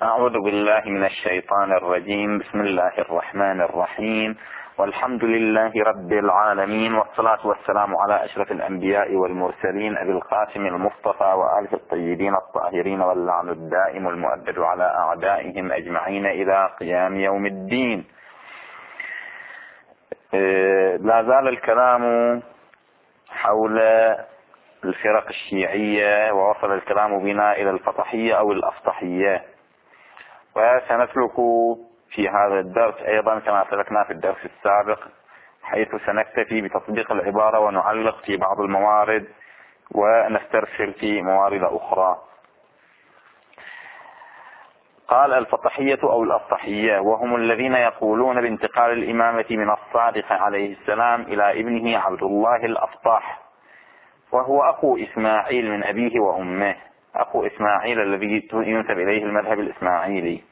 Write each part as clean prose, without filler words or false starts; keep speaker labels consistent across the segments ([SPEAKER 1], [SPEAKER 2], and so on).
[SPEAKER 1] أعوذ بالله من الشيطان الرجيم. بسم الله الرحمن الرحيم، والحمد لله رب العالمين، والصلاة والسلام على أشرف الأنبياء والمرسلين أبي القاسم المصطفى وآله الطيبين الطاهرين، واللعن الدائم المؤبد على أعدائهم أجمعين إلى قيام يوم الدين. لا زال الكلام حول الفرق الشيعية، ووصل الكلام بنا إلى الفطحية أو الأفطحية، وسنسلك في هذا الدرس أيضا كما سلكنا في الدرس السابق، حيث سنكتفي بتطبيق العبارة ونعلق في بعض الموارد ونسترسل في موارد أخرى. قال الفطحية أو الأفطحية، وهم الذين يقولون بانتقال الإمامة من الصادق عليه السلام إلى ابنه عبد الله الأفطح، وهو أخو إسماعيل من أبيه وأمه، أخو إسماعيل الذي ينسب إليه المذهب الإسماعيلي.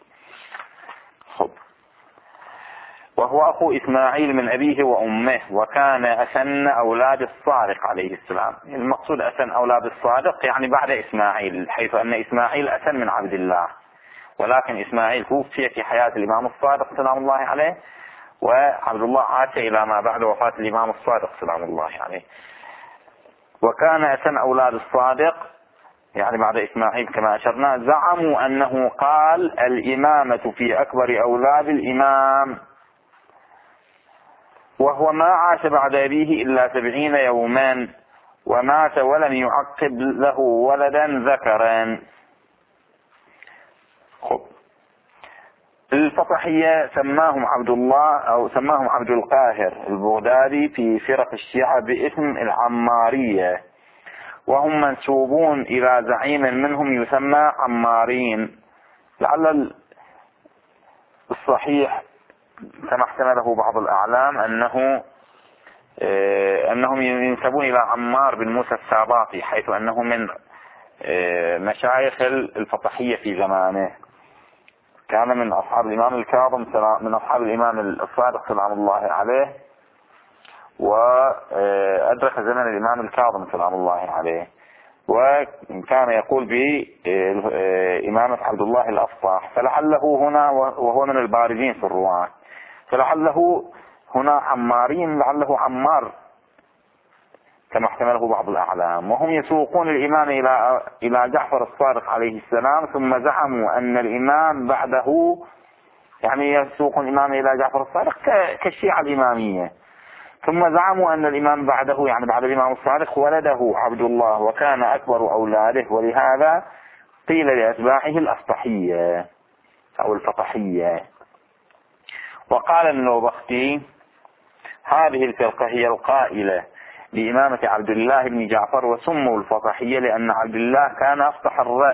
[SPEAKER 1] وهو أخو إسماعيل من أبيه وأمه، وكان أسن أولاد الصادق عليه السلام. المقصود أسن أولاد الصادق يعني بعد إسماعيل، حيث أن إسماعيل أسن من عبد الله، ولكن إسماعيل توفي في حياة الإمام الصادق سلام الله عليه، وعبد الله عاش إلى ما بعد وفاة الإمام الصادق سلام الله عليه. وكان أسن أولاد الصادق يعني بعد إسماعيل كما أشرنا. زعموا أنه قال الإمامة في أكبر أولاد الإمام، وهو ما عاش بعد أبيه إلا 70 يوما، ومات ولم يعقب له ولدا ذكرا. الفطحية سماهم عبد الله أو سماهم عبد القاهر البغدادي في فرق الشيعة باسم العمارية، وهم منسوبون إلى زعيم منهم يسمى عمارين. لعل الصحيح كما احتمله بعض الأعلام أنهم ينسبون إلى عمار بن موسى الساباطي، حيث أنه من مشايخ الفطحية في زمانه، كان من أصحاب الإمام الكاظم، من أصحاب الإمام الصادق سلام الله عليه، وأدرك زمن الإمام الكاظم سلام الله عليه، وكان يقول بإمامة عبد الله الأفطح. فلعله هنا، وهو من البارزين في الرواة، فلعله هنا عمارين، لعله عمار كما احتمله بعض الأعلام. وهم يسوقون الإمام إلى جعفر الصادق عليه السلام، ثم زعموا أن الإمام بعده، يعني يسوقون الإمام إلى جعفر الصادق كالشيعة الإمامية، ثم زعموا أن الإمام بعده يعني بعد الإمام الصادق ولده عبد الله، وكان أكبر أولاده، ولهذا قيل لأتباعه الأفطحية أو الفطحية. وقال النوبختي هذه الفرقة هي القائلة بإمامة عبد الله بن جعفر، وسموا الفطحية لأن عبد الله كان أفطح الرأس.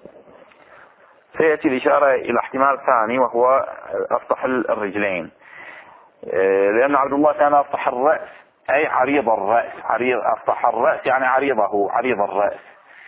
[SPEAKER 1] سيأتي الإشارة إلى احتمال ثاني وهو أفطح الرجلين، لأن عبد الله كان أفطح الرأس أي عريض الرأس، أفطح الرأس يعني عريض الرأس،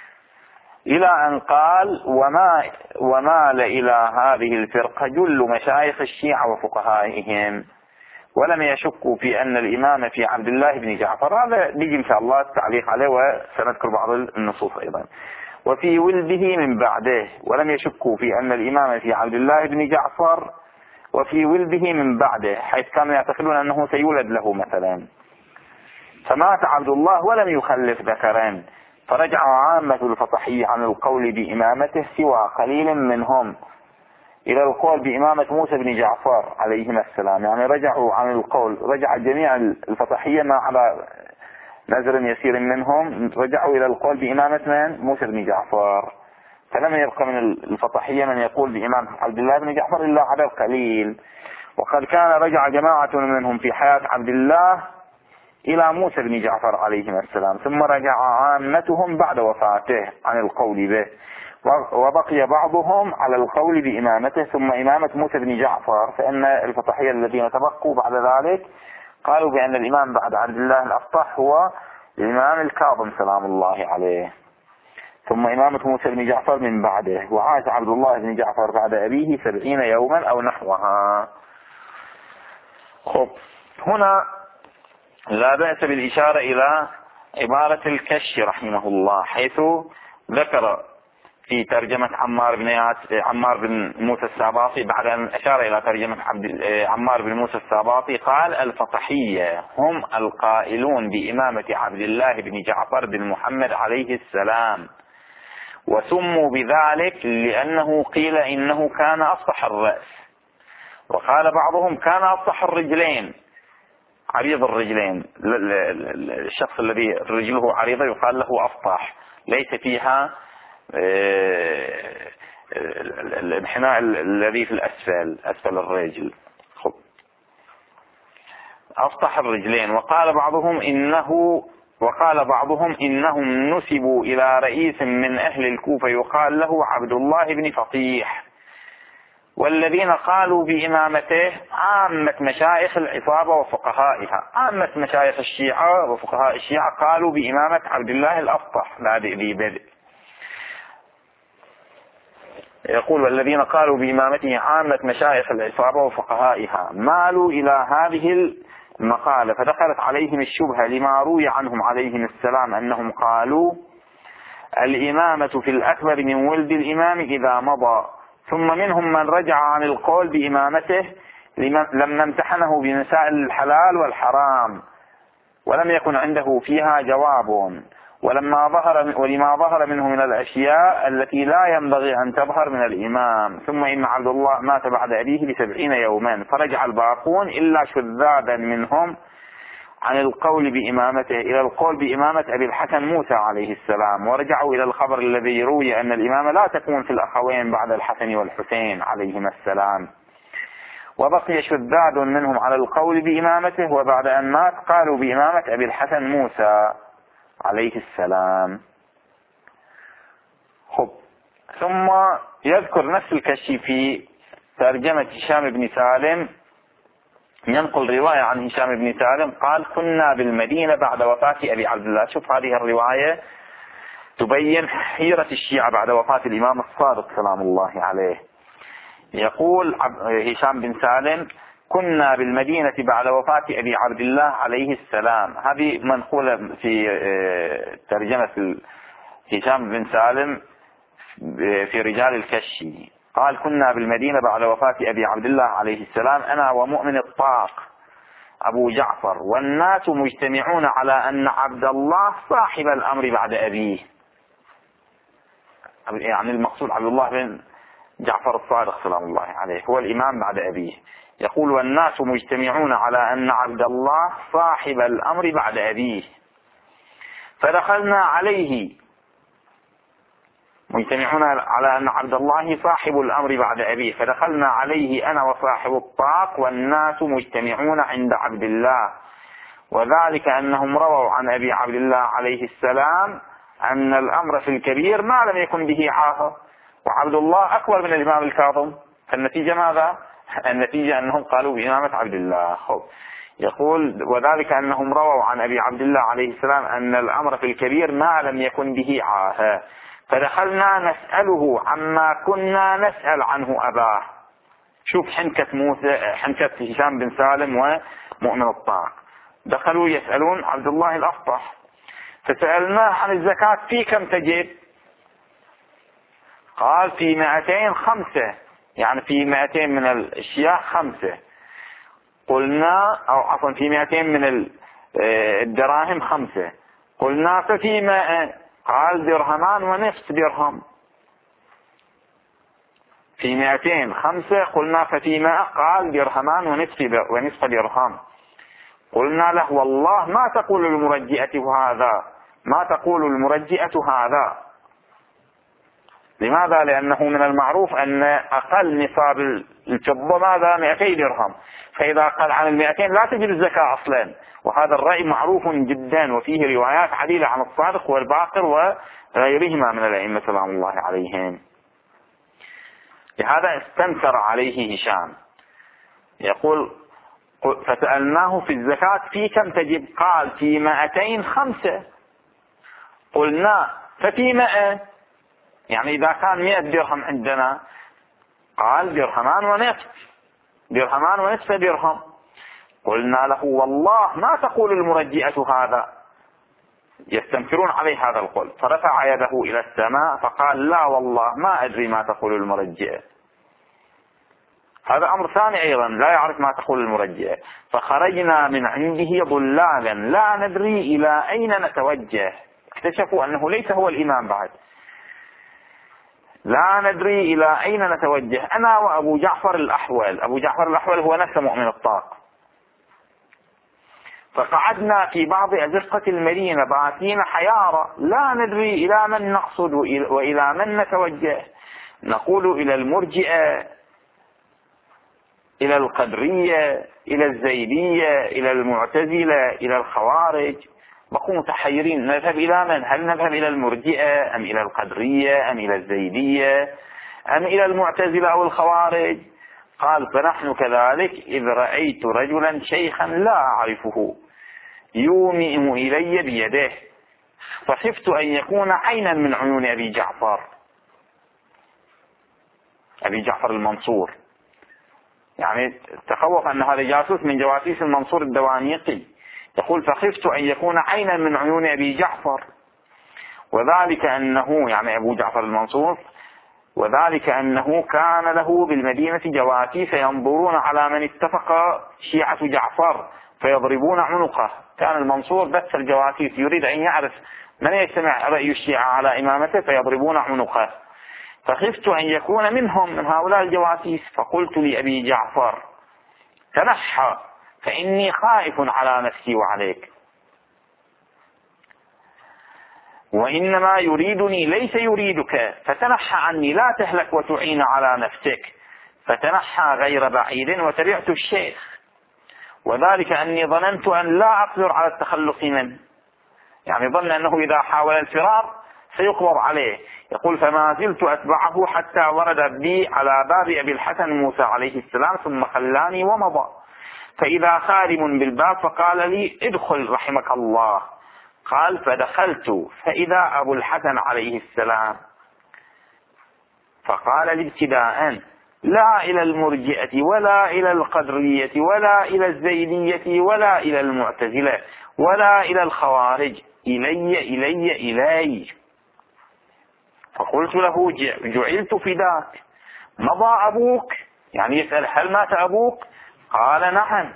[SPEAKER 1] إلى أن قال ومال إلى هذه الفرقة جل مشايخ الشيعة وفقهائهم، ولم يشكوا في أن الإمام في عبد الله بن جعفر. هذا بيجي إن شاء الله التعليق عليه، وسنذكر بعض النصوص أيضا. وفي ولده من بعده، ولم يشكوا في أن الإمام في عبد الله بن جعفر وفي ولده من بعده، حيث كانوا يعتقدون أنه سيولد له مثلا. فمات عبد الله ولم يخلف ذكرا، فرجع عامة الفطحية عن القول بإمامته سوى قليل منهم إلى القول بإمامة موسى بن جعفر عليهما السلام. يعني رجعوا عن القول، رجع جميع الفطحية ما على نزر يسير منهم، رجعوا إلى القول بإمامة من؟ موسى بن جعفر. فلم يبقى من الفطحية من يقول بإمامة عبد الله بن جعفر إلا عدد قليل. وقد كان رجع جماعة منهم في حياة عبد الله إلى موسى بن جعفر عليهما السلام، ثم رجع عامتهم بعد وفاته عن القول به، وبقي بعضهم على القول بإمامته ثم إمامة موسى بن جعفر. فإن الفطحية الذين تبقوا بعد ذلك قالوا بأن الإمام بعد عبد الله الأفطح هو الإمام الكاظم سلام الله عليه، ثم إمامة موسى بن جعفر من بعده، وعاش عبد الله بن جعفر بعد أبيه 70 يوما أو نحوها. هنا لا بأس بالإشارة إلى عبارة الكشي رحمه الله، حيث ذكر في ترجمة عمار بن موسى الساباطي، بعد أن أشار إلى ترجمة عمار بن موسى الساباطي، قال: الفطحية هم القائلون بإمامة عبد الله بن جعفر بن محمد عليه السلام، وسموا بذلك لأنه قيل إنه كان أفصح الرأس، وقال بعضهم كان أفصح الرجلين، عريض الرجلين. الشخص الذي رجله عريضة يقال له أفطح، ليس فيها الانحناء الذي في أسفل الرجل، أفطح الرجلين. وقال بعضهم إنهم نسبوا إلى رئيس من أهل الكوفة يقال له عبد الله بن فطيح. والذين قالوا بإمامته عامة مشايخ العصابة وفقهائها، عامة مشايخ الشيعة وفقهاء الشيعة قالوا بإمامة عبد الله الأفطح بادئ ذي بدء. يقول: والذين قالوا بإمامته عامة مشايخ العصابة وفقهائها مالوا إلى هذه المقالة، فدخلت عليهم الشبهة لما روي عنهم عليهم السلام أنهم قالوا: الإمامة في الأكبر من ولد الإمام إذا مضى. ثم منهم من رجع عن القول بإمامته لما امتحنه بمسائل الحلال والحرام ولم يكن عنده فيها جواب، ولما ظهر منه من الأشياء التي لا ينبغي أن تظهر من الإمام. ثم إن عبد الله مات بعد أبيه ب70 يوما، فرجع الباقون إلا شذاذا منهم عن القول بإمامته إلى القول بإمامة أبي الحسن موسى عليه السلام، ورجعوا إلى الخبر الذي روي أن الإمامة لا تكون في الأخوين بعد الحسن والحسين عليهما السلام. وبقي شذاذ منهم على القول بإمامته، وبعد أن مات قالوا بإمامة أبي الحسن موسى عليه السلام. ثم يذكر نفس الكشي في ترجمة هشام بن سالم، ينقل رواية عن هشام بن سالم قال: كنا بالمدينة بعد وفاة أبي عبد الله. شوف هذه الرواية تبين حيرة الشيعة بعد وفاة الإمام الصادق سلام الله عليه. يقول هشام بن سالم: كنا بالمدينة بعد وفاة أبي عبد الله عليه السلام. هذه منقولة في ترجمة هشام بن سالم في رجال الكشي. قال: كنا بالمدينة بعد وفاة أبي عبد الله عليه السلام أنا ومؤمن الطاق أبو جعفر، والناس مجتمعون على أن عبد الله صاحب الأمر بعد أبيه، يعني المقصود عبد الله بن جعفر الصادق سلام الله عليه هو الإمام بعد أبيه. يقول: والناس مجتمعون على أن عبد الله صاحب الأمر بعد أبيه، فدخلنا عليه، مجتمعون على أن عبد الله صاحب الأمر بعد أبيه، فدخلنا عليه أنا وصاحب الطاق والناس مجتمعون عند عبد الله، وذلك أنهم رووا عن أبي عبد الله عليه السلام أن الأمر في الكبير ما لم يكن به عاهة، وعبد الله أكبر من الإمام الكاظم. فالنتيجة ماذا؟ النتيجة أنهم قالوا بإمامة عبد الله. يقول: وذلك أنهم رووا عن أبي عبد الله عليه السلام أن الأمر في الكبير ما لم يكن به عاهة، فدخلنا نسأله عما كنا نسأل عنه أباه. شوف حنكة هشام بن سالم ومؤمن الطاق، دخلوا يسألون عبد الله الأفطح، فسألناه عن الزكاة في كم تجب؟ قال: في 205، يعني في 200 من الأشياء 5. قلنا، أو عفوا في 200 من الدراهم 5. قلنا: ففيما؟ قال: درهمان ونصف درهم. في 205 قلنا: ففيما؟ قال: درهمان ونصف درهم. قلنا له: والله ما تقول المرجئة هذا، ما تقول المرجئة هذا. لماذا؟ لأنه من المعروف أن أقل نصاب الفضة ماذا؟ 200 درهم، فإذا قل عن 200 لا تجب الزكاة أصلا. وهذا الرأي معروف جدا، وفيه روايات عديدة عن الصادق والباقر وغيرهما من الأئمة سلام الله عليهم. لهذا استنكر عليه هشام. يقول: فسألناه في الزكاة في كم تجب؟ قال: في 205. قلنا: ففي 100؟ يعني إذا كان 100 درهم عندنا. قال: درهمان ونصف درهم. قلنا له: والله ما تقول المرجئة هذا. يستنكرون عليه هذا القول. فرفع يده إلى السماء فقال لا والله ما أدري ما تقول المرجئة. هذا أمر ثاني أيضا، لا يعرف ما تقول المرجئة. فخرجنا من عنده ضلالا لا ندري إلى أين نتوجه. اكتشفوا أنه ليس هو الإمام بعد. لا ندري إلى أين نتوجه أنا وأبو جعفر الأحول. أبو جعفر الأحول هو نفسه مؤمن الطاق. فقعدنا في بعض أزقة المدينة باتين حيارى لا ندري إلى من نقصد وإلى من نتوجه. نقول إلى المرجئة، إلى القدرية، إلى الزيدية، إلى المعتزلة، إلى الخوارج. بقوا متحيرين نذهب إلى من؟ هل نذهب إلى المرجئة أم إلى القدرية أم إلى الزيدية أم إلى المعتزلة أو الخوارج؟ قال فنحن كذلك إذ رأيت رجلا شيخا لا أعرفه يومئ إلي بيده فخفت أن يكون عينا من عيون أبي جعفر المنصور. يعني تخوف أن هذا جاسوس من جواسيس المنصور الدوانيقي. يقول فخفت أن يكون عينا من عيون أبي جعفر، وذلك أنه يعني أبو جعفر المنصور، وذلك أنه كان له بالمدينة جواسيس ينظرون على من اتفق شيعة جعفر فيضربون عنقه. كان المنصور بث الجواسيس يريد أن يعرف من يجتمع رأي الشيعة على إمامته فيضربون عنقه. فخفت أن يكون منهم من هؤلاء الجواسيس. فقلت لأبي جعفر تنحى فإني خائف على نفسي وعليك، وإنما يريدني ليس يريدك، فتنحى عني لا تهلك وتعين على نفسك. فتنحى غير بعيد وتبعت الشيخ، وذلك أني ظننت أن لا أقدر على التخلص منه. يعني ظن أنه إذا حاول الفرار سيقبض عليه. يقول فما زلت أتبعه حتى ورد بي على باب أبي الحسن موسى عليه السلام ثم خلاني ومضى. فإذا خادم بالباب فقال لي ادخل رحمك الله. قال فدخلت فإذا أبو الحسن عليه السلام فقال لي ابتداء لا إلى المرجئة ولا إلى القدرية ولا إلى الزيدية ولا إلى المعتزلة ولا إلى الخوارج، إلي. فقلت له جعلت فداك مضى أبوك؟ يعني يسأل هل مات أبوك؟ قال نعم.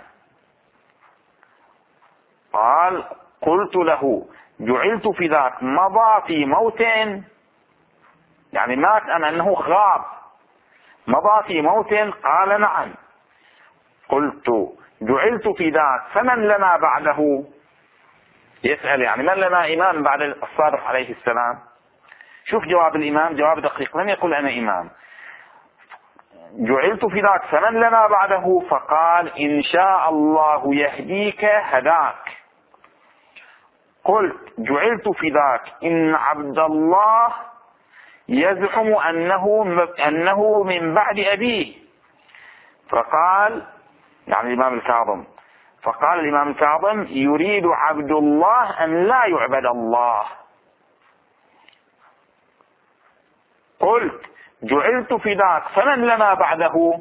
[SPEAKER 1] قال قلت له جعلت فداك مضى في موت؟ يعني مات أم أنه غاب؟ مضى في موت؟ قال نعم. قلت جعلت فداك فمن لنا بعده؟ يسأل يعني من لنا إمام بعد الصادق عليه السلام؟ شوف جواب الإمام، جواب دقيق، لم يقل أنا إمام. جعلت فداك فمن لنا بعده؟ فقال إن شاء الله يهديك هداك. قلت جعلت فداك إن عبد الله يزعم أنه من بعد أبيه. فقال يعني الإمام الكاظم، فقال الإمام الكاظم يريد عبد الله أن لا يعبد الله. قلت جعلت فداك فمن لنا بعده؟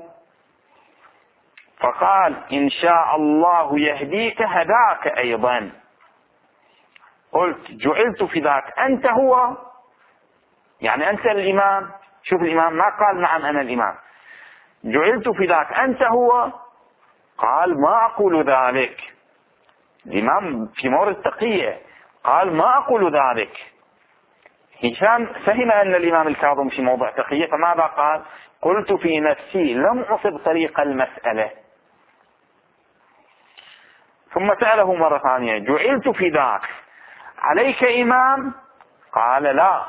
[SPEAKER 1] فقال إن شاء الله يهديك هداك أيضا. قلت جعلت فداك أنت هو؟ يعني أنت الإمام. شوف الإمام ما قال نعم أنا الإمام. جعلت فداك أنت هو؟ قال ما أقول ذلك. الإمام في مورد التقية قال ما أقول ذلك. هشام فهم أن الإمام الكاظم في موضع تقية فماذا قال؟ قلت في نفسي لم أصب طريق المسألة. ثم سأله مرة ثانية جعلت فداك عليك إمام؟ قال لا.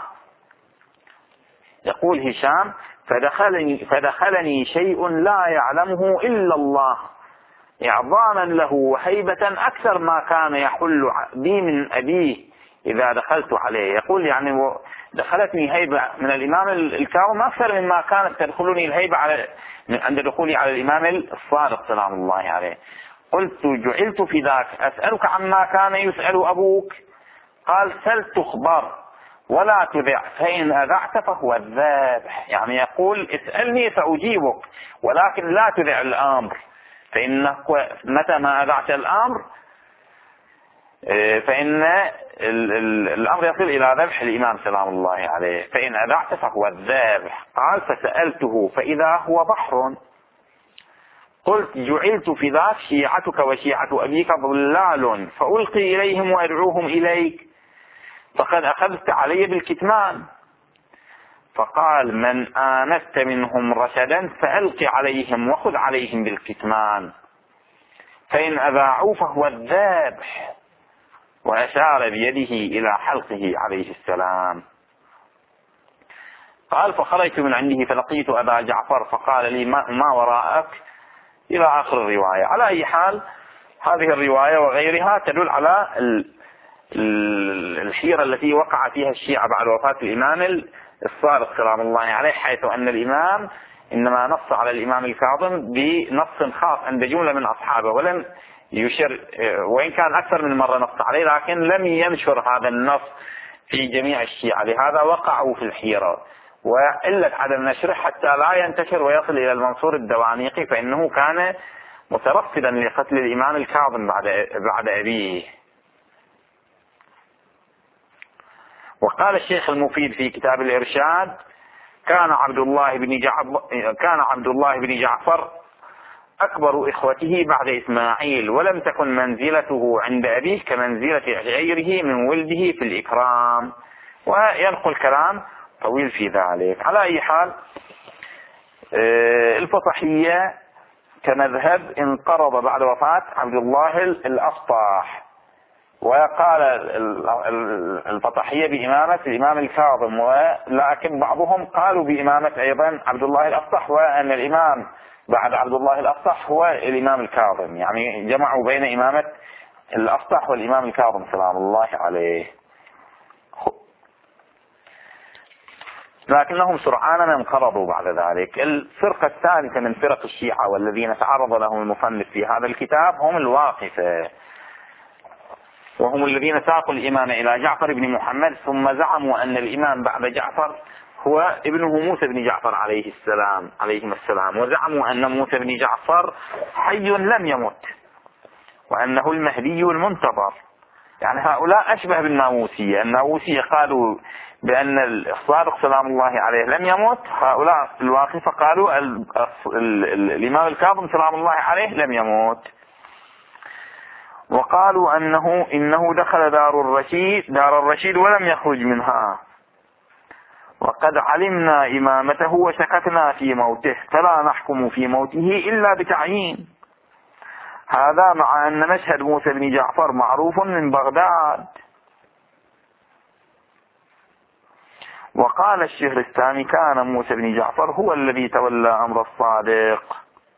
[SPEAKER 1] يقول هشام فدخلني شيء لا يعلمه إلا الله إعظاما له وهيبة أكثر ما كان يحل بي من أبيه إذا دخلت عليه. يقول يعني دخلتني هيبة من الإمام الكاظم أكثر مما كانت تدخلني الهيبة عند دخولي على الإمام الصادق سلام الله عليه. قلت جعلت في ذاك أسألك عما كان يسأل أبوك؟ قال سل تخبر ولا تذع فإن أذعت فهو الذابح. يعني يقول اسألني فأجيبك ولكن لا تذع الأمر، فإنك متى ما أذعت الأمر فإن الأمر يصل إلى ذبح الإمام سلام الله عليه، فإن أذعت فهو الذابح. قال فسألته فإذا هو بحر، قلت جعلت في ذاك شيعتك وشيعة أبيك ضلال، فألقي إليهم وأدعوهم إليك، فقد أخذت علي بالكتمان. فقال من آنست منهم رشدا فألق عليهم وخذ عليهم بالكتمان، فإن أذاعوا فهو الذابح. وأشار بيده إلى حلقه عليه السلام. قال فخرجت من عنده فلقيت أبا جعفر فقال لي ما وراءك، إلى آخر الرواية. على أي حال هذه الرواية وغيرها تدل على الحيرة التي وقع فيها الشيعة بعد وفاة الإمام الصادق سلام الله عليه، حيث أن الإمام إنما نص على الإمام الكاظم بنص خاص عند جملة من أصحابه، ولم يشر، وإن كان أكثر من مرة نص عليه، لكن لم ينشر هذا النص في جميع الشيعة، لهذا وقعوا في الحيرة. وعلة عدم نشره حتى لا ينتشر ويصل إلى المنصور الدوانيقي، فإنه كان مترصدا لقتل الإمام الكاظم بعد أبيه. وقال الشيخ المفيد في كتاب الإرشاد كان عبد الله بن جعفر أكبر إخوته بعد إسماعيل، ولم تكن منزلته عند أبيه كمنزلة غيره من ولده في الإكرام. وينقل كلام طويل في ذلك. على أي حال الفطحية كمذهب انقرض بعد وفاة عبد الله الأفطاح، وقال الفطحية بإمامة الإمام الكاظم، ولكن بعضهم قالوا بإمامة أيضا عبد الله الأفطح، وأن الإمام بعد عبد الله الأفطح هو الإمام الكاظم، يعني جمعوا بين إمامة الأفطح والإمام الكاظم سلام الله عليه. لكنهم سرعان ما انقرضوا بعد ذلك. الفرقة الثالثة من فرق الشيعة والذين تعرض لهم المصنف في هذا الكتاب هم الواقفة، وهم الذين ساقوا الإمام إلى جعفر بن محمد، ثم زعموا أن الإمام بعد جعفر هو ابنه موسى بن جعفر عليهم السلام، وزعموا أن موسى بن جعفر حي لم يمت، وأنه المهدي المنتظر. يعني هؤلاء أشبه بالناووسية. الناووسية قالوا بأن الصادق سلام الله عليه لم يمت، هؤلاء الواقفة قالوا الإمام الكاظم سلام الله عليه لم يمت. وقالوا إنه دخل دار الرشيد ولم يخرج منها، وقد علمنا إمامته وسكتنا في موته، فلا نحكم في موته إلا بتعيين. هذا مع أن مشهد موسى بن جعفر معروف من بغداد. وقال الشهرستاني كان موسى بن جعفر هو الذي تولى أمر الصادق،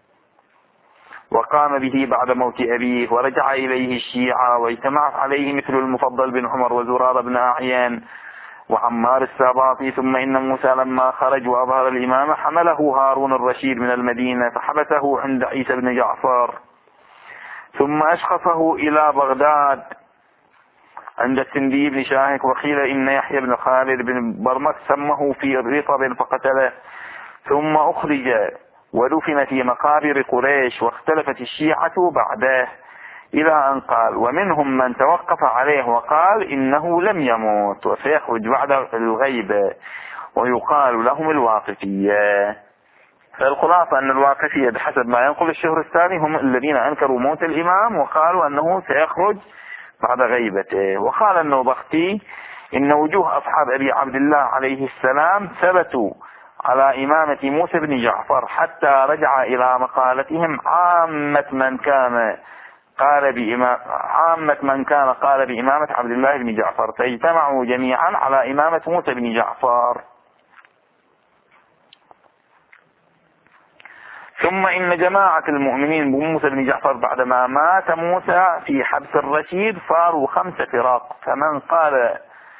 [SPEAKER 1] وقام به بعد موت أبيه، ورجع إليه الشيعة واجتمعت عليه مثل المفضل بن عمر وزرار بن أعين وعمار الساباطي. ثم إن موسى لما خرج وأظهر الإمامة حمله هارون الرشيد من المدينة فحبسه عند عيسى بن جعفر، ثم أشخصه إلى بغداد عند السندي بن شاهك. وقيل إن يحيى بن خالد بن برمك سمه في رطب فقتله، ثم أخرج ودفن في مقابر قريش، واختلفت الشيعة بعده إلى أن قال ومنهم من توقف عليه وقال إنه لم يموت وسيخرج بعد الغيبة، ويقال لهم الواقفية. فالخلاصة أن الواقفية بحسب ما ينقل الشهرستاني هم الذين أنكروا موت الإمام وقالوا أنه سيخرج بعد غيبته. وقال النوبختي إن وجوه أصحاب أبي عبد الله عليه السلام ثبتوا على إمامة موسى بن جعفر حتى رجع إلى مقالتهم عامة من كان قال بإمامة عبد الله بن جعفر، فاجتمعوا جميعا على إمامة موسى بن جعفر. ثم إن جماعة المؤمنين بموسى بن جعفر بعدما مات موسى في حبس الرشيد صاروا 5 فرق، فمن قال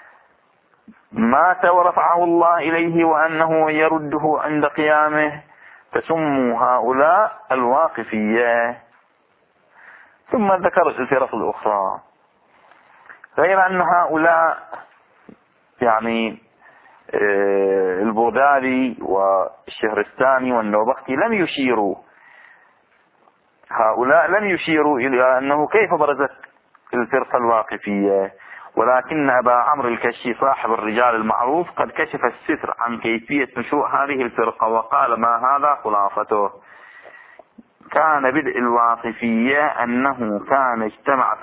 [SPEAKER 1] مات ورفعه الله إليه وأنه يرده عند قيامه فسموا هؤلاء الواقفية. ثم ذكر الفرق الأخرى، غير أن هؤلاء يعني البغدادي والشهرستاني والنوبختي هؤلاء لم يشيروا إلى أنه كيف برزت الفرقة الواقفية، ولكن أبا عمرو الكشي صاحب الرجال المعروف قد كشف الستر عن كيفية نشوء هذه الفرقة، وقال ما هذا خلاصته. كان بدء الواقفية أنه كان اجتمع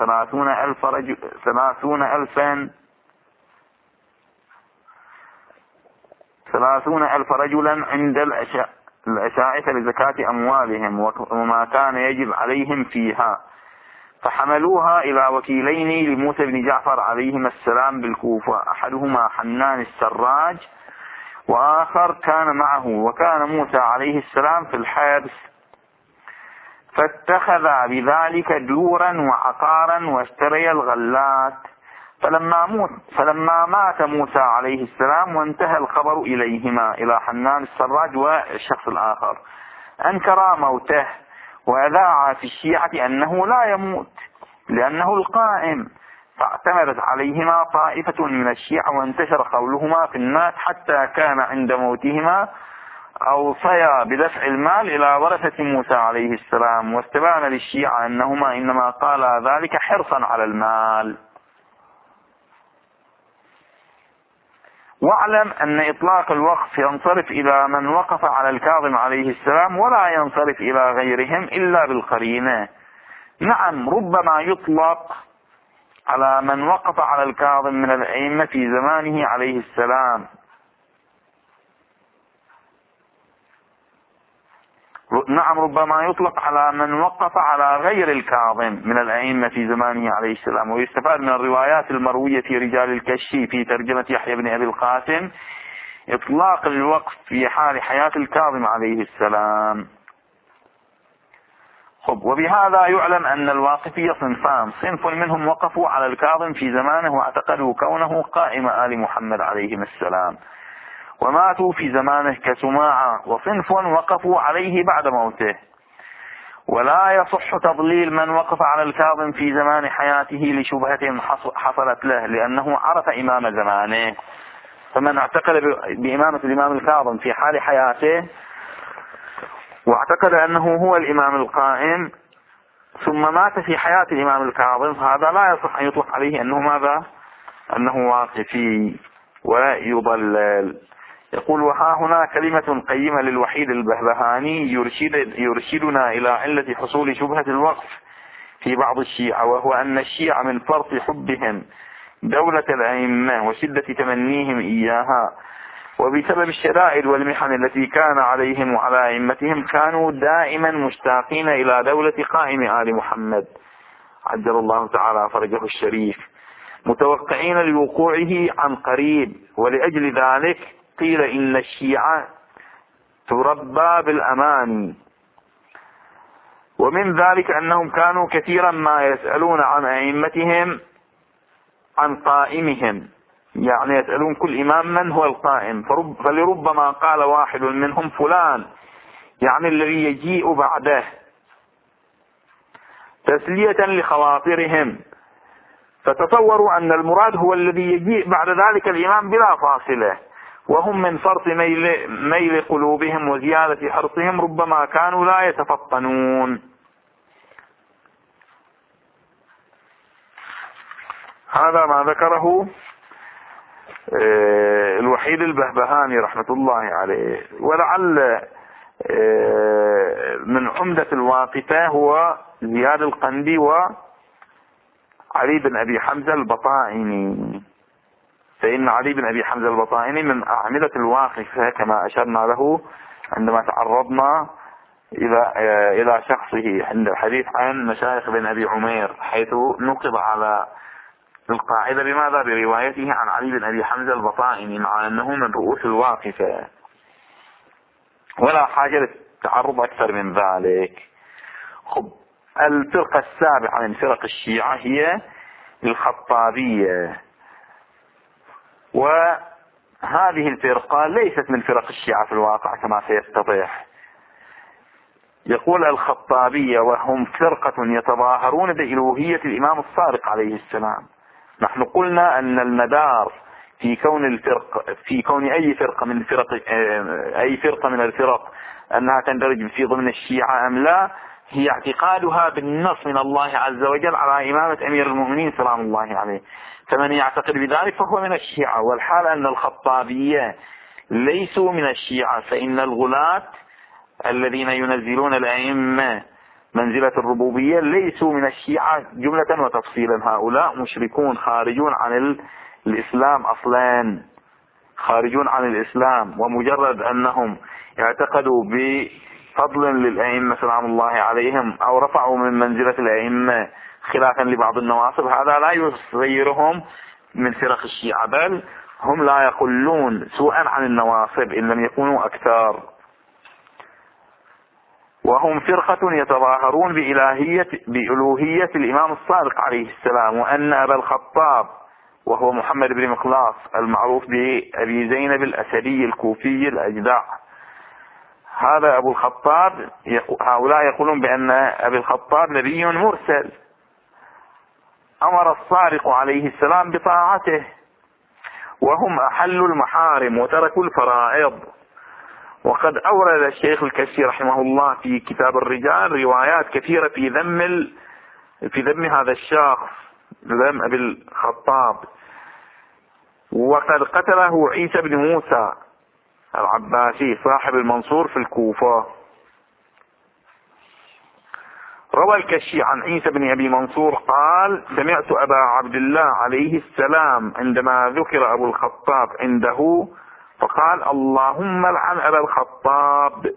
[SPEAKER 1] 30,000 رجلا عند الأشاعرة لزكاة أموالهم وما كان يجب عليهم فيها، فحملوها إلى وكيلين لموسى بن جعفر عليهما السلام بالكوفة، أحدهما حنان السراج وآخر كان معه، وكان موسى عليه السلام في الحبس، فاتخذ بذلك دورا وعقارا واشتري الغلات. فلما مات موسى عليه السلام وانتهى الخبر إليهما، إلى حنان السراج والشخص الآخر، أنكر موته وأذاع في الشيعة أنه لا يموت لأنه القائم، فاعتمدت عليهما طائفة من الشيعة وانتشر قولهما في الناس، حتى كان عند موتهما أوصيا بدفع المال إلى ورثة موسى عليه السلام، واستبان للشيعة أنهما إنما قال ذلك حرصا على المال. واعلم أن إطلاق الوقف ينصرف إلى من وقف على الكاظم عليه السلام، ولا ينصرف إلى غيرهم إلا بالقرينة. نعم، ربما يطلق على من وقف على الكاظم من الأئمة في زمانه عليه السلام، نعم ربما يطلق على من وقف على غير الكاظم من الأئمة في زمانه عليه السلام. ويستفاد من الروايات المروية في رجال الكشي في ترجمة يحيى بن أبي القاسم إطلاق الوقف في حال حياة الكاظم عليه السلام. وبهذا يعلم أن الواقفية صنفان: صنف منهم وقفوا على الكاظم في زمانه واعتقدوا كونه قائم آل محمد عليهم السلام وماتوا في زمانه كسماعة، وصنف وقفوا عليه بعد موته. ولا يصح تضليل من وقف على الكاظم في زمان حياته لشبهة حصلت له، لأنه عرف إمام زمانه. فمن اعتقد بإمامة الإمام الكاظم في حال حياته واعتقد أنه هو الإمام القائم ثم مات في حياة الإمام الكاظم، هذا لا يصح أن يطلق عليه أنه ماذا؟ أنه واقفي ويضلل. يقول: وها هنا كلمة قيمة للوحيد البهبهاني يرشدنا إلى علة حصول شبهة الوقف في بعض الشيعة، وهو أن الشيعة من فرط حبهم دولة الأئمة وشدة تمنيهم إياها، وبسبب الشدائد والمحن التي كان عليهم وعلى أئمتهم، كانوا دائما مشتاقين إلى دولة قائم آل محمد عجل الله تعالى فرجه الشريف، متوقعين لوقوعه عن قريب. ولأجل ذلك قيل إن الشيعة تربى بالأماني. ومن ذلك أنهم كانوا كثيرا ما يسألون عن أئمتهم عن قائمهم، يعني يسألون كل إمام من هو القائم، فلربما قال واحد منهم فلان، يعني الذي يجيء بعده، تسلية لخواطرهم، فتصوروا أن المراد هو الذي يجيء بعد ذلك الإمام بلا فاصلة، وهم من فرط ميل قلوبهم وزيادة حرصهم ربما كانوا لا يتفطنون. هذا ما ذكره الوحيد البهبهاني رحمة الله عليه. ولعل من عمدة الواقفة هو زياد القندي وعلي بن أبي حمزة البطائني، فإن علي بن أبي حمزة البطائني من أعمدة الواقفة كما أشرنا له عندما تعرضنا إلى شخصه عند الحديث عن مشايخ بن أبي عمير، حيث نقض على القاعدة بماذا؟ بروايته عن علي بن أبي حمزة البطائني، مع أنه من رؤوس الواقفة، ولا حاجة للتعرض أكثر من ذلك. الفرقة السابعة من فرق الشيعة هي الخطابية، وهذه الفرقة ليست من فرق الشيعة في الواقع كما سيتضح. يقول: الخطابية وهم فرقة يتظاهرون بإلوهية الإمام الصادق عليه السلام. نحن قلنا أن المدار في كون أي فرقة من الفرق أنها تندرج في ضمن الشيعة أم لا، هي اعتقادها بالنص من الله عز وجل على إمامة أمير المؤمنين سلام الله عليه. فمن يعتقد بذلك فهو من الشيعة، والحال أن الخطابية ليسوا من الشيعة، فإن الغلاة الذين ينزلون الأئمة منزلة الربوبية ليسوا من الشيعة جملة وتفصيلا. هؤلاء مشركون خارجون عن الإسلام أصلا، خارجون عن الإسلام، ومجرد أنهم اعتقدوا بفضل للأئمة سلام الله عليهم أو رفعوا من منزلة الأئمة خلافا لبعض النواصب، هذا لا يصيرهم من فرق الشيعة، بل هم لا يقلون سوءا عن النواصب إن لم يكونوا أكثر. وهم فرقة يتظاهرون بألوهية الإمام الصادق عليه السلام، وأن أبا الخطاب وهو محمد بن مخلاص المعروف بأبي زينب الأسدي الكوفي الأجدع، هذا أبو الخطاب، هؤلاء يقولون بأن أبي الخطاب نبي مرسل أمر الصادق عليه السلام بطاعته، وهم أحلوا المحارم وتركوا الفرائض. وقد أورد الشيخ الكشي رحمه الله في كتاب الرجال روايات كثيرة في ذم هذا الشخص، ذم أبي الخطاب. وقد قتله عيسى بن موسى العباسي صاحب المنصور في الكوفة. روى الكشي عن عيسى بن أبي منصور قال: سمعت أبا عبد الله عليه السلام عندما ذكر أبو الخطاب عنده فقال: اللهم لعن أبا الخطاب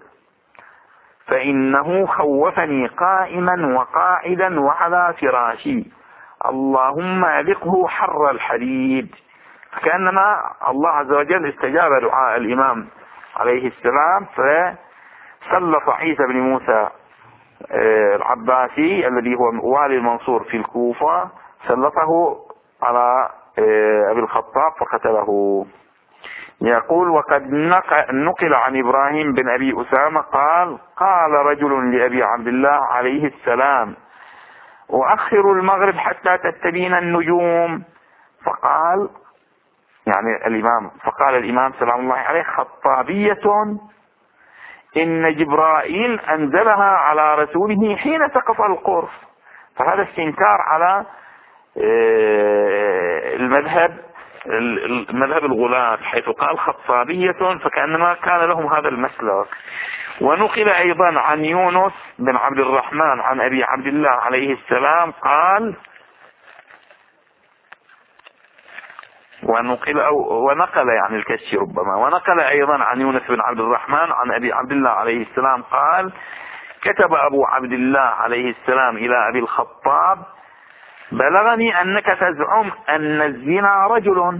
[SPEAKER 1] فإنه خوفني قائما وقاعدا وعلى فراشي، اللهم أذقه حر الحديد. فكأنما الله عز وجل استجاب دعاء الإمام عليه السلام، فسلط عيسى بن موسى العباسي الذي هو والي المنصور في الكوفة، سلطه على أبي الخطاب فقتله. يقول: وقد نقل عن إبراهيم بن أبي أسامة قال: قال رجل لأبي عبد الله عليه السلام: أؤخر المغرب حتى تستبين النجوم. فقال الإمام سلام الله عليه: خطابية إن جبرائيل أنزلها على رسوله حين سقط القرص. فهذا استنكار على المذهب الغلاة، حيث قال خطابية، فكأنما كان لهم هذا المسلك. ونقل أيضا عن يونس بن عبد الرحمن عن أبي عبد الله عليه السلام قال: ونقل يعني الكشي ربما، ونقل أيضا عن يونس بن عبد الرحمن عن أبي عبد الله عليه السلام قال: كتب أبو عبد الله عليه السلام إلى أبي الخطاب: بلغني أنك تزعم أن الزنا رجل،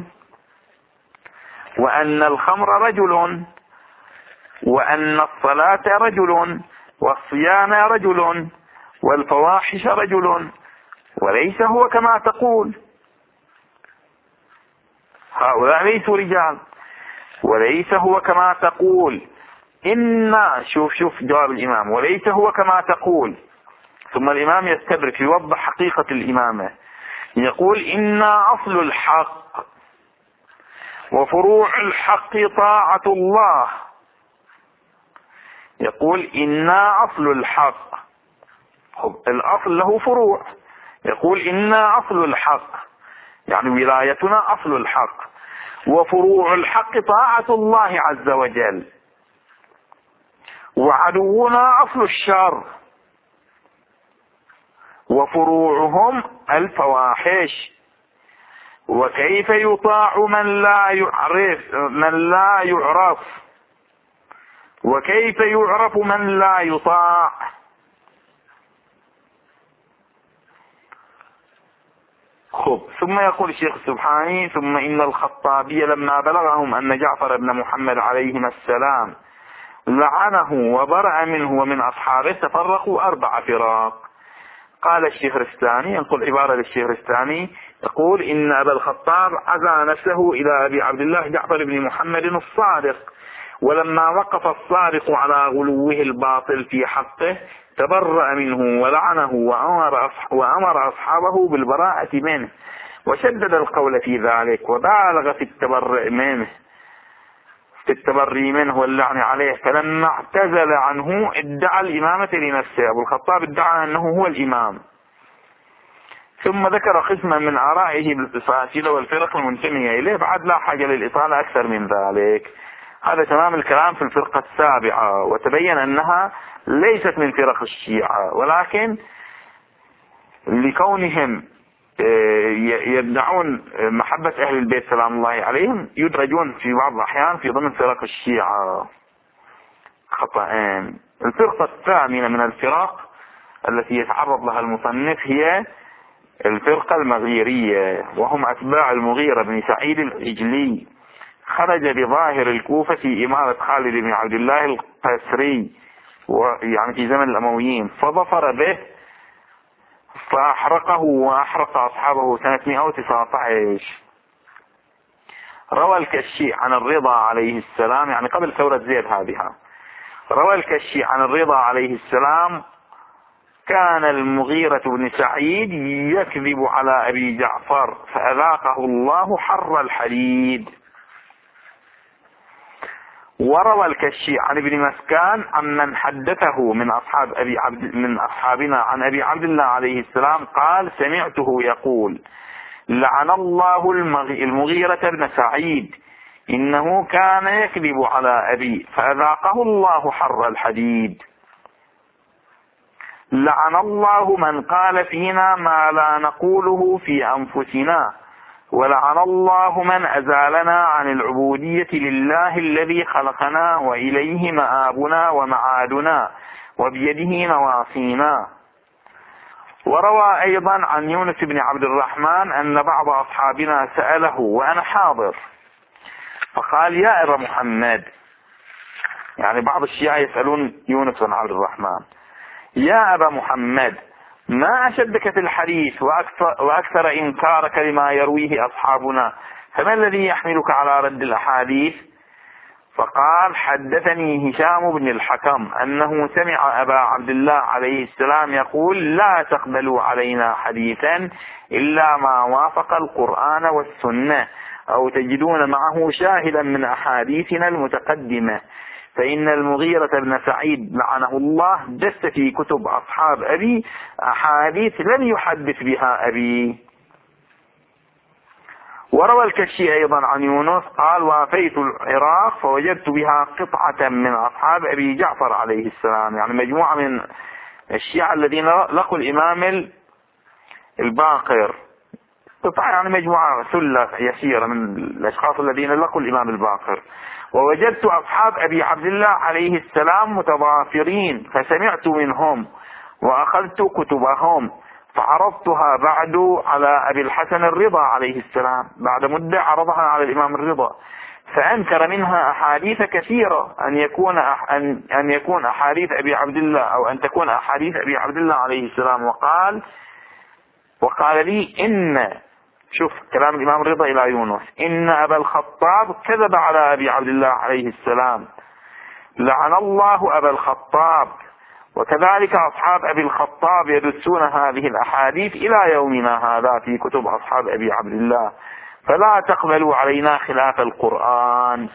[SPEAKER 1] وأن الخمر رجل، وأن الصلاة رجل، والصيام رجل، والفواحش رجل، وليس هو كما تقول. هؤلاء ليسوا رجال، وليس هو كما تقول. شوف جواب الإمام: وليس هو كما تقول. ثم الإمام يستدرك يوضح حقيقة الإمامة، يقول: إنا أصل الحق وفروع الحق طاعة الله. يقول: إنا أصل الحق، الأصل له فروع. يقول: إنا أصل الحق، يعني ولايتنا أصل الحق، وفروع الحق طاعة الله عز وجل، وعدونا أصل الشر، وفروعهم الفواحش. وكيف يطاع من لا يعرف، وكيف يعرف من لا يطاع. ثم يقول الشيخ السبحاني: ثم إن الخطابية لما بلغهم أن جعفر بن محمد عليهما السلام لعنه وبرأ منه ومن أصحابه تفرقوا 4 فراق. قال الشهرستاني، ينقل عبارة للشهرستاني، يقول: إن أبا الخطاب عزى نفسه إلى أبي عبد الله جعفر بن محمد الصادق، ولما وقف الصادق على غلوه الباطل في حقه تبرأ منه ولعنه وأمر أصحابه بالبراءة منه، وشدد القول في ذلك وبالغ في التبرئ منه. في التبري منه واللعن عليه، فلما اعتزل عنه ادعى الإمامة لنفسه. أبو الخطاب ادعى أنه هو الإمام، ثم ذكر قسما من آرائه بالفاسدة والفرق المنتمية إليه، بعد لا حاجة للإطالة أكثر من ذلك. هذا تمام الكلام في الفرقة السابعة، وتبين أنها ليست من فرق الشيعة، ولكن لكونهم يدعون محبة أهل البيت سلام الله عليهم يدرجون في بعض الأحيان في ضمن فرق الشيعة خطأين. الفرقة الثامنة من الفرق التي يتعرض لها المصنف هي الفرقة المغيرية، وهم أتباع المغيرة بن سعيد العجلي. خرج بظاهر الكوفة في إمارة خالد بن عبد الله القسري، يعني في زمن الأمويين، فظفر به فأحرقه وأحرق أصحابه سنة 119. روى الكشي عن الرضا عليه السلام، يعني قبل ثورة زيد هذه، روى الكشي عن الرضا عليه السلام: كان المغيرة بن سعيد يكذب على أبي جعفر فأذاقه الله حر الحديد. وروى الكشي عن ابن مسكان عمن حدثه من أصحابنا عن أبي عبد الله عليه السلام قال: سمعته يقول: لعن الله المغيرة بن سعيد، إنه كان يكذب على أبي فأذاقه الله حر الحديد. لعن الله من قال فينا ما لا نقوله في أنفسنا، ولعن الله من أزالنا عن العبودية لله الذي خلقنا وإليه مآبنا ومعادنا وبيده نواصينا. وروى أيضا عن يونس بن عبد الرحمن أن بعض أصحابنا سأله وأنا حاضر فقال: يا أبا محمد، يعني بعض الشيعة يسألون يونس بن عبد الرحمن: يا أبا محمد، ما أشدك في الحديث وأكثر إنكارك لما يرويه أصحابنا، فما الذي يحملك على رد الأحاديث؟ فقال: حدثني هشام بن الحكم أنه سمع أبا عبد الله عليه السلام يقول: لا تقبلوا علينا حديثا إلا ما وافق القرآن والسنة، أو تجدون معه شاهدا من أحاديثنا المتقدمة، فإن المغيرة بن سعيد لعنه الله دس في كتب أصحاب أبي أحاديث لم يحدث بها أبي. وروى الكشي أيضا عن يونس قال: وافيت العراق فوجدت بها قطعة من أصحاب أبي جعفر عليه السلام، يعني مجموعة من الشيعة الذين لقوا الإمام الباقر، قطعة يعني مجموعة ثلة يسيرة من الأشخاص الذين لقوا الإمام الباقر. ووجدت أصحاب أبي عبد الله عليه السلام متضافرين فسمعت منهم وأخذت كتبهم فعرضتها بعد على أبي الحسن الرضا عليه السلام، بعد مدة عرضها على الإمام الرضا، فأنكر منها أحاديث كثيرة أن يكون أحاديث أبي عبد الله، أو أن تكون أحاديث أبي عبد الله عليه السلام، وقال لي: إن، شوف كلام الإمام الرضا إلى يونس، إن أبا الخطاب كذب على أبي عبد الله عليه السلام، لعن الله أبا الخطاب. وكذلك أصحاب أبي الخطاب يدسون هذه الأحاديث إلى يومنا هذا في كتب أصحاب أبي عبد الله، فلا تقبلوا علينا خلاف القرآن.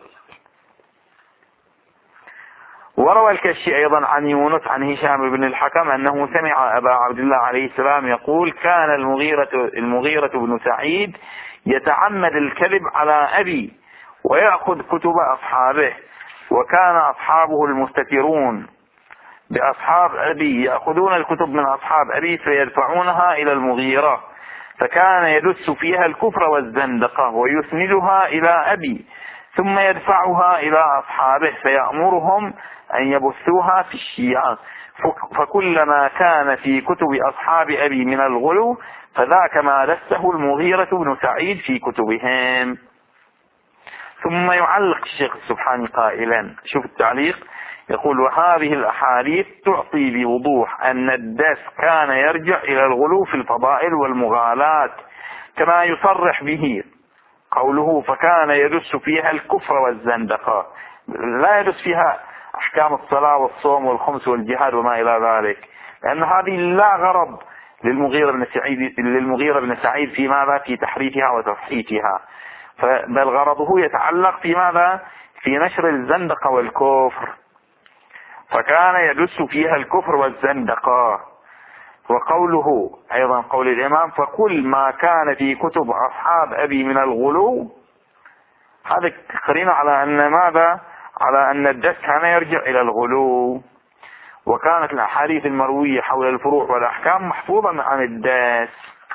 [SPEAKER 1] وروى الكشي أيضا عن يونس عن هشام بن الحكم أنه سمع أبا عبد الله عليه السلام يقول: كان المغيرة بن سعيد يتعمد الكذب على أبي ويأخذ كتب أصحابه، وكان أصحابه المستترون بأصحاب أبي يأخذون الكتب من أصحاب أبي فيدفعونها إلى المغيرة، فكان يدس فيها الكفر والزندقة ويسندها إلى أبي، ثم يدفعها إلى أصحابه فيأمرهم أن يبثوها في الشيعة، فكلما كان في كتب أصحاب أبي من الغلو فذاك ما دسه المغيرة بن سعيد في كتبهم. ثم يعلق الشيخ السبحاني قائلا، شوف التعليق، يقول: وهذه الأحاديث تعطي بوضوح أن الدس كان يرجع إلى الغلو في الفضائل والمغالاة، كما يصرح به قوله: فكان يدس فيها الكفر والزندقة، لا يدس فيها أحكام الصلاة والصوم والخمس والجهاد وما إلى ذلك، لأن هذه لا غرض للمغيرة بن سعيد في ماذا؟ في تحريفها وتصحيفها، بل غرضه يتعلق في ماذا؟ في نشر الزندقة والكفر، فكان يدس فيها الكفر والزندقة. وقوله أيضا قول الإمام: فكل ما كان في كتب أصحاب أبي من الغلو، هذا قرينة على أن ماذا؟ على أن الدس كان يرجع إلى الغلو، وكانت الأحاديث المروية حول الفروع والأحكام محفوظة عن الدس.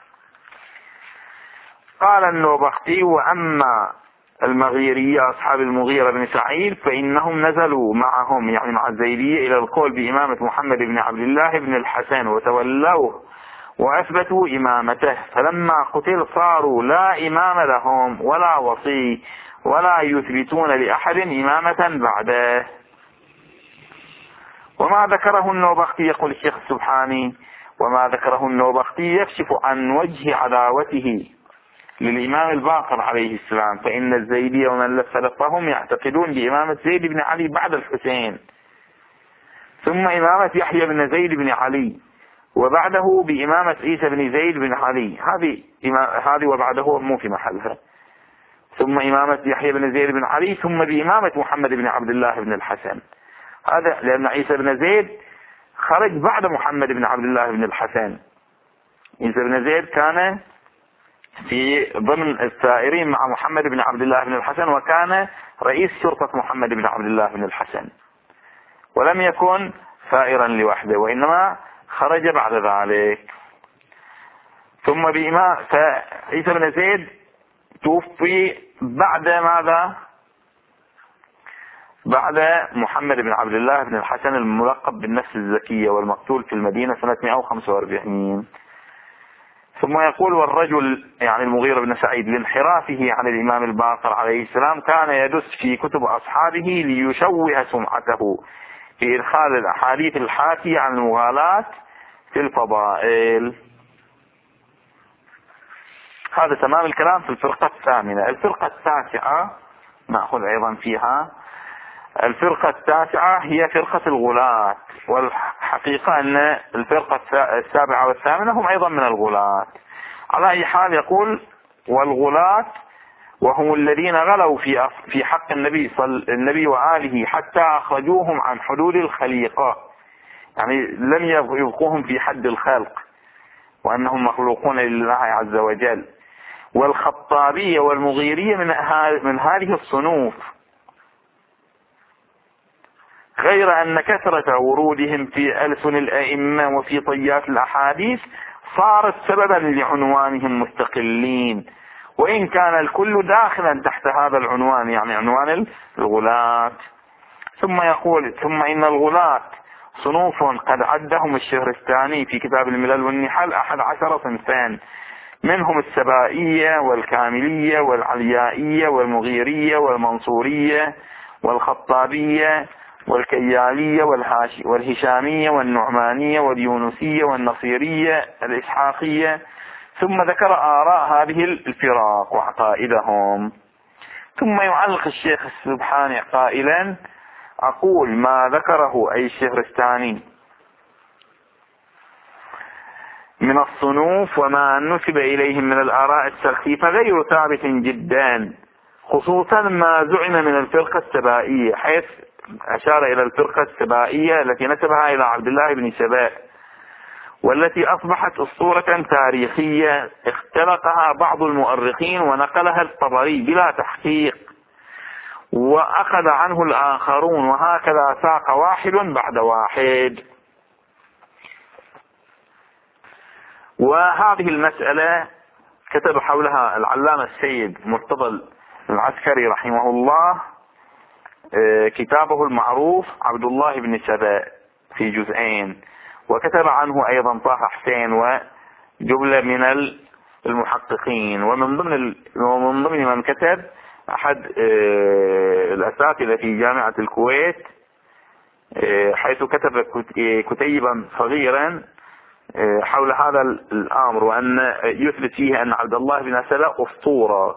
[SPEAKER 1] قال النوبختي: وأما المغيرية أصحاب المغيرة بن سعيد فإنهم نزلوا معهم، يعني مع الزيدية، إلى القول بإمامة محمد بن عبد الله بن الحسن وتولوه وأثبتوا إمامته، فلما قتل صاروا لا إمام لهم ولا وصي ولا يثبتون لأحد إمامة بعده. وما ذكره النوبختي، يقول الشيخ السبحاني: وما ذكره النوبختي يكشف عن وجه عداوته للإمام الباقر عليه السلام، فإن الزيدية ومن سلفهم يعتقدون بإمامة زيد بن علي بعد الحسين، ثم إمامة يحيى بن زيد بن علي، وبعده بإمامة عيسى بن زيد بن علي، هذه وبعده مو في محلها، ثم إمامة يحيى بن زيد بن علي، ثم بإمامة محمد بن عبد الله بن الحسن. هذا لأن عيسى بن زيد خرج بعد محمد بن عبد الله بن الحسن. عيسى بن زيد كان في ضمن الثائرين مع محمد بن عبد الله بن الحسن، وكان رئيس شرطة محمد بن عبد الله بن الحسن، ولم يكن ثائرا لوحده، وإنما خرج بعد ذلك. ثم عيسى بن زيد توفي بعد ماذا؟ بعد محمد بن عبد الله بن الحسن الملقب بالنفس الزكية، والمقتول في المدينة سنة 145. ثم يقول: والرجل، يعني المغيرة بن سعيد، لانحرافه عن الإمام الباقر عليه السلام كان يدس في كتب أصحابه ليشوه سمعته في إدخال الأحاديث الحاكية عن المغالاة في الفضائل. هذا تمام الكلام في الفرقة الثامنة. الفرقة التاسعة نأخذ أيضا فيها. الفرقة التاسعة هي فرقة الغلاة، والحقيقة أن الفرقة السابعة والثامنة هم أيضا من الغلاة. على أي حال يقول: والغلاة وهم الذين غلوا في حق النبي وآله حتى أخرجوهم عن حدود الخليقة، يعني لم يبقوهم في حد الخلق وأنهم مخلوقون لله عز وجل. والخطابية والمغيرية من هذه الصنوف، غير أن كثرة ورودهم في ألسن الأئمة وفي طيات الأحاديث صارت سببا لعنوانهم مستقلين، وإن كان الكل داخلا تحت هذا العنوان، يعني عنوان الغلاة. ثم يقول: ثم إن الغلاة صنوف قد عدهم الشهرستاني في كتاب الملل والنحل 11 صنفان، منهم السبائية والكاملية والعليائية والمغيرية والمنصورية والخطابية والكيالية والهشامية والنعمانية واليونسية والنصيرية الإسحاقية. ثم ذكر آراء هذه الفرق وعقائدهم. ثم يعلق الشيخ السبحاني قائلا: أقول ما ذكره أي الشهرستاني من الصنوف وما نسب إليهم من الآراء السخيفة غير ثابت جدا، خصوصا ما زعم من الفرقة السبائية، حيث أشار إلى الفرقة السبائية التي نسبها إلى عبد الله بن سباء، والتي أصبحت أسطورة تاريخية اختلقها بعض المؤرخين ونقلها الطبري بلا تحقيق، وأخذ عنه الآخرون، وهكذا ساق واحد بعد واحد. وهذه المسألة كتب حولها العلامة السيد مرتضى العسكري رحمه الله كتابه المعروف عبد الله بن سباء في جزئين، وكتب عنه أيضا طه حسين وجملة من المحققين. ومن ضمن من كتب أحد الأساتذة في جامعة الكويت، حيث كتب كتيبا صغيرا حول هذا الأمر، وأن يثبت فيه أن عبد الله بن سباء أسطورة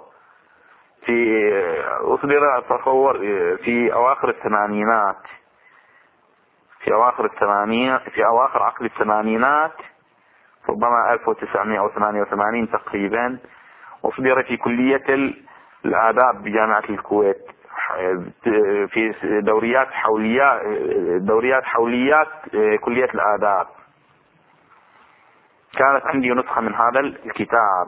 [SPEAKER 1] أصدر تصور في أواخر الثمانينات، في أواخر عقد الثمانينات، ربما 1988 تقريبا، أصدر في كلية الآداب بجامعة الكويت، في دوريات حوليات كلية الآداب. كانت عندي نسخة من هذا الكتاب.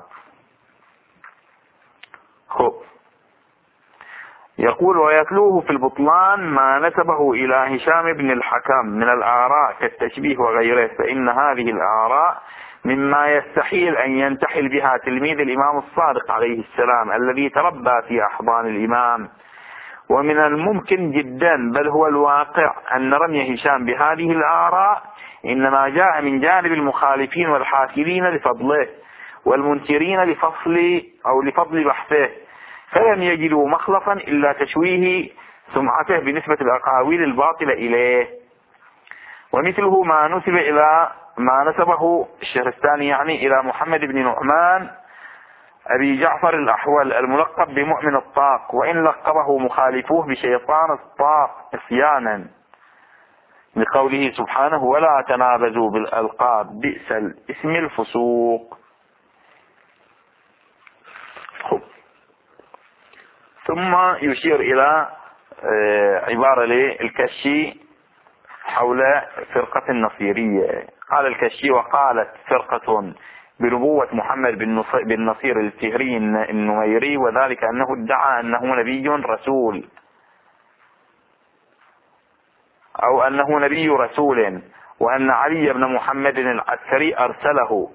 [SPEAKER 1] يقول: ويتلوه في البطلان ما نسبه إلى هشام بن الحكم من الآراء كالتشبيه وغيره، فإن هذه الآراء مما يستحيل أن ينتحل بها تلميذ الإمام الصادق عليه السلام الذي تربى في أحضان الإمام. ومن الممكن جدا بل هو الواقع أن رمي هشام بهذه الآراء إنما جاء من جانب المخالفين والحاكرين لفضله والمنكرين لفضل بحثه، فلم يجدوا مخلصا إلا تشويه سمعته بنسبة الأقاويل الباطلة إليه. ومثله ما نسبه الشهرستاني يعني إلى محمد بن نعمان أبي جعفر الأحول الملقب بمؤمن الطاق، وإن لقبه مخالفوه بشيطان الطاق عصيانا، لقوله سبحانه: ولا تنابزوا بالألقاب بئس الاسم الفسوق. ثم يشير إلى عبارة للكشي حول فرقة النصيرية. قال الكشي: وقالت فرقة بنبوة محمد بن نصير الفهري النميري، وذلك أنه ادعى أنه نبي رسول، أو أنه نبي رسول، وأن علي بن محمد العسكري أرسله،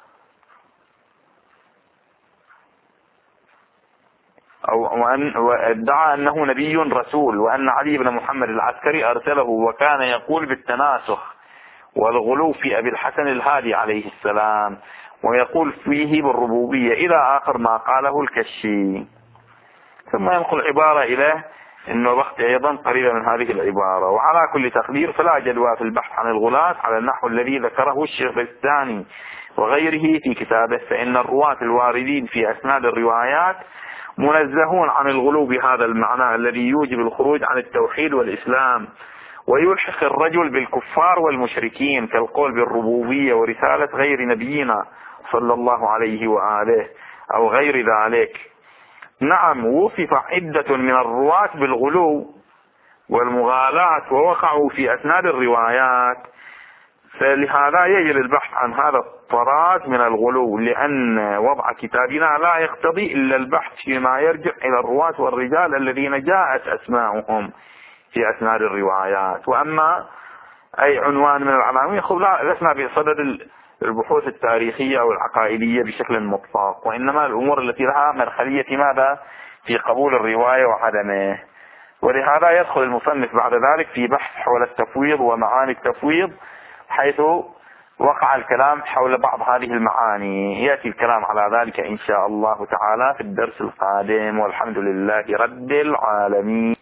[SPEAKER 1] وادعى أنه نبي رسول، وأن علي بن محمد العسكري أرسله، وكان يقول بالتناسخ والغلو في أبي الحسن الهادي عليه السلام، ويقول فيه بالربوبية، إلى آخر ما قاله الكشي. ثم ينقل عبارة إليه إنه بخت أيضا قريبة من هذه العبارة. وعلى كل تقدير فلا جدوى في البحث عن الغلاة على النحو الذي ذكره الشيخ الثاني وغيره في كتابه، فإن الرواة الواردين في أسناد الروايات منزهون عن الغلو بهذا المعنى الذي يوجب الخروج عن التوحيد والإسلام ويلحق الرجل بالكفار والمشركين، كالقول بالربوبية ورسالة غير نبينا صلى الله عليه وآله أو غير ذلك. نعم، وصف عدة من الرواة بالغلو والمغالاة ووقعوا في أسناد الروايات، فلهذا يجب البحث عن هذا الطراز من الغلو، لأن وضع كتابنا لا يقتضي إلا البحث فيما يرجع إلى الرواة والرجال الذين جاءت أسماؤهم في أسناد الروايات. وأما أي عنوان من العناوين لسنا بصدد البحوث التاريخية أو العقائدية بشكل مطلق، وإنما الأمور التي لها مرحلية ماذا في قبول الرواية وعدمه. ولهذا يدخل المصنف بعد ذلك في بحث حول التفويض ومعاني التفويض، حيث وقع الكلام حول بعض هذه المعاني. يأتي الكلام على ذلك إن شاء الله تعالى في الدرس القادم، والحمد لله رب العالمين.